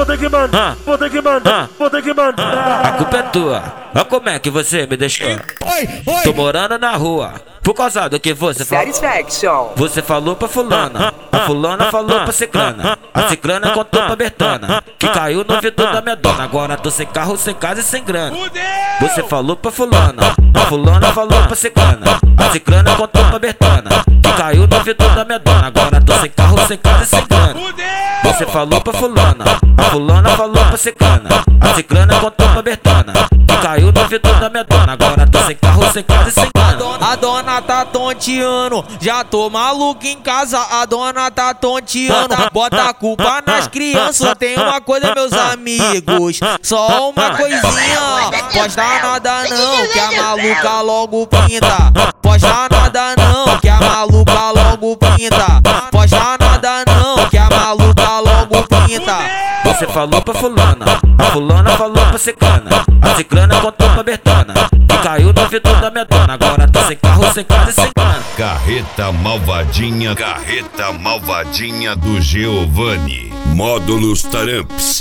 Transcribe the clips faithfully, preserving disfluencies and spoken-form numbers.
ter que mandar, vou ter que mandar, vou ter que mandar. A culpa é tua, olha como é que você me deixou. Tô morando na rua, por causa do que você falou. Satisfaction. Você falou pra fulana, a fulana falou pra ciclana, a ciclana contou pra Bertana, que caiu no vidro da minha dona. Agora tô sem carro, sem casa e sem grana. Você falou pra fulana, a fulana falou pra ciclana, a ciclana contou pra Bertana, que caiu no vidro da minha dona. Agora tô sem carro, sem casa e sem grana. Você falou pra fulana, a fulana falou pra ciclana, a ciclana contou pra Bertana, que caiu no vidro da minha dona. Agora tô sem carro, sem casa e sem grana. A dona tá tonteando, já tô maluco em casa. A dona tá tonteando, bota a culpa nas crianças. Só tem uma coisa, meus amigos, só uma coisinha. Posta nada não, que a maluca logo pinta. Posta nada não, que a maluca logo pinta. Posta nada não, que a maluca logo pinta. Você falou pra fulana, a fulana falou pra ciclana, a ciclana contou pra Bertana, que caiu no vidro da minha dona. Agora tô sem carro, sem casa e sem grana. Carreta malvadinha, carreta malvadinha do Giovanni. Módulos Taramps.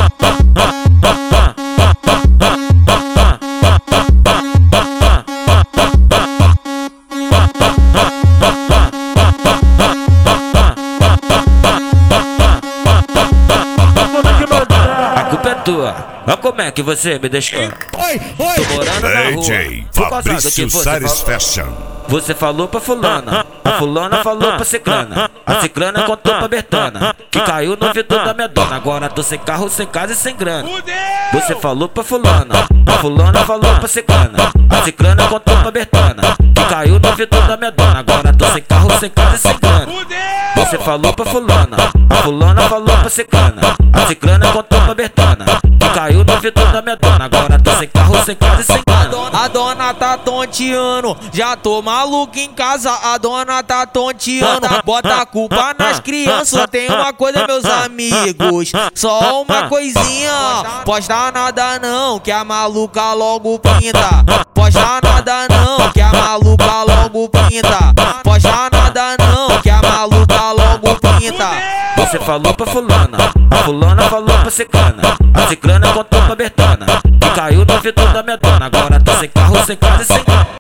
A culpa é tua, olha como é que você me deixou. Tô morando na rua, D J por causa do que Fabrício você Satisfaction. falou. Você falou pra fulana, a fulana falou pra ciclana, a ciclana contou pra Bertana, que caiu no vidro da minha dona. Agora tô sem carro, sem casa e sem grana. Você falou pra fulana, a fulana falou pra ciclana, a ciclana contou pra Bertana, que caiu no vidro da minha dona. Agora tô sem carro, sem casa e sem grana. Você falou pra fulana, a fulana falou pra ciclana, a ciclana contou pra Bertana, que caiu no vidro da minha dona. Agora tô sem carro, sem casa e sem grana. A dona tá tonteando, já tô maluco em casa. A dona tá tonteando, bota a culpa nas crianças. Só tem uma coisa, meus amigos, só uma coisinha. Posta nada não, que a maluca logo pinta. Posta nada não, que a maluca logo pinta. Posta nada não, que a maluca logo pinta. Você falou pra fulana, a fulana falou pra ciclana, a ciclana contou pra Bertana, que caiu no vidro da minha dona. Agora tô sem carro, sem casa e sem grana.